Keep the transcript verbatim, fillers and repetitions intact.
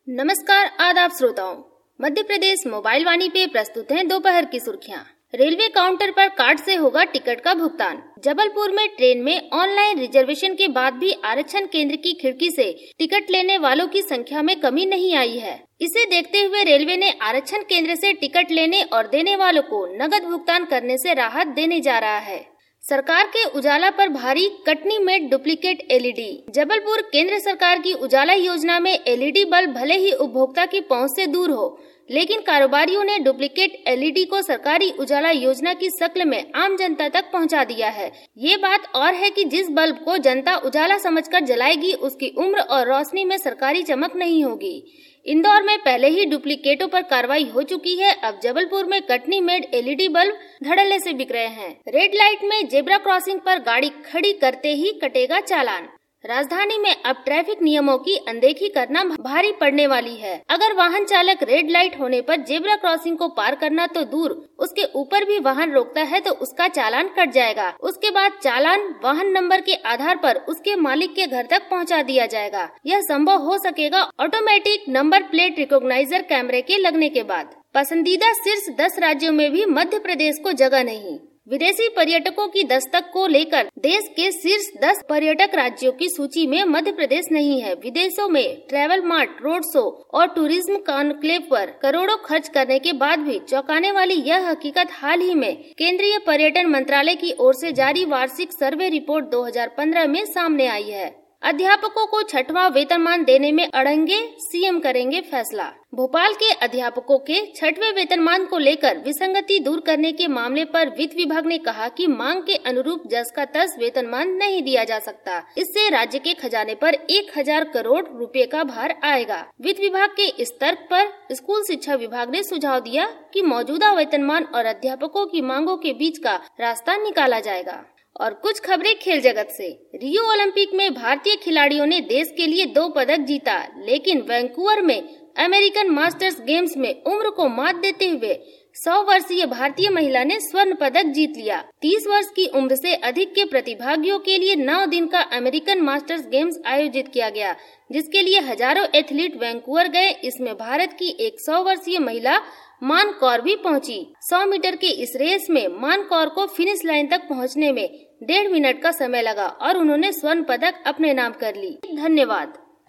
नमस्कार आदाब श्रोताओं, मध्य प्रदेश मोबाइल वाणी पे प्रस्तुत हैं दोपहर की सुर्खियां। रेलवे काउंटर पर कार्ड से होगा टिकट का भुगतान। जबलपुर में ट्रेन में ऑनलाइन रिजर्वेशन के बाद भी आरक्षण केंद्र की खिड़की से टिकट लेने वालों की संख्या में कमी नहीं आई है। इसे देखते हुए रेलवे ने आरक्षण केंद्र से टिकट लेने और देने वालों को नगद भुगतान करने से राहत देने जा रहा है। सरकार के उजाला पर भारी, कटनी में डुप्लीकेट एलईडी। जबलपुर केंद्र सरकार की उजाला योजना में एलईडी बल्ब भले ही उपभोक्ता की पहुंच से दूर हो, लेकिन कारोबारियों ने डुप्लीकेट एलईडी को सरकारी उजाला योजना की शक्ल में आम जनता तक पहुंचा दिया है। ये बात और है कि जिस बल्ब को जनता उजाला समझकर जलाएगी, उसकी उम्र और रोशनी में सरकारी चमक नहीं होगी। इंदौर में पहले ही डुप्लीकेटों पर कार्रवाई हो चुकी है। अब जबलपुर में कटनी मेड एलईडी बल्ब धड़ल्ले से बिक रहे हैं। रेड लाइट में जेब्रा क्रॉसिंग पर गाड़ी खड़ी करते ही कटेगा चालान। राजधानी में अब ट्रैफिक नियमों की अनदेखी करना भारी पड़ने वाली है। अगर वाहन चालक रेड लाइट होने पर जेब्रा क्रॉसिंग को पार करना तो दूर, उसके ऊपर भी वाहन रोकता है तो उसका चालान कट जाएगा। उसके बाद चालान वाहन नंबर के आधार पर उसके मालिक के घर तक पहुंचा दिया जाएगा। यह संभव हो सकेगा ऑटोमेटिक नंबर प्लेट रिकॉग्नाइजर कैमरे के लगने के बाद। पसंदीदा शीर्ष दस राज्यों में भी मध्य प्रदेश को जगह नहीं। विदेशी पर्यटकों की दस्तक को लेकर देश के शीर्ष दस पर्यटक राज्यों की सूची में मध्य प्रदेश नहीं है। विदेशों में ट्रैवल मार्ट, रोड शो और टूरिज्म कॉन्क्लेव पर करोड़ों खर्च करने के बाद भी चौंकाने वाली यह हकीकत हाल ही में केंद्रीय पर्यटन मंत्रालय की ओर से जारी वार्षिक सर्वे रिपोर्ट दो हज़ार पंद्रह में सामने आई है। अध्यापकों को छठवां वेतनमान देने में अड़ंगे, सीएम करेंगे फैसला। भोपाल के अध्यापकों के छठवें वेतनमान को लेकर विसंगति दूर करने के मामले पर वित्त विभाग ने कहा कि मांग के अनुरूप जस का तस वेतनमान नहीं दिया जा सकता। इससे राज्य के खजाने पर एक हजार करोड़ रुपए का भार आएगा। वित्त विभाग के इस तर्क पर स्कूल शिक्षा विभाग ने सुझाव दिया कि मौजूदा वेतनमान और अध्यापकों की मांगों के बीच का रास्ता निकाला जाएगा। और कुछ खबरें खेल जगत से। रियो ओलंपिक में भारतीय खिलाड़ियों ने देश के लिए दो पदक जीता, लेकिन वैंकूवर में अमेरिकन मास्टर्स गेम्स में उम्र को मात देते हुए सौ वर्षीय भारतीय महिला ने स्वर्ण पदक जीत लिया। तीस वर्ष की उम्र से अधिक के प्रतिभागियों के लिए नौ दिन का अमेरिकन मास्टर्स गेम्स आयोजित किया गया, जिसके लिए हजारों एथलीट वैंकूवर गए। इसमें भारत की एक सौ वर्षीय महिला मान कौर भी पहुंची। सौ मीटर के इस रेस में मान कौर को फिनिश लाइन तक पहुंचने में डेढ़ मिनट का समय लगा और उन्होंने स्वर्ण पदक अपने नाम कर ली। धन्यवाद।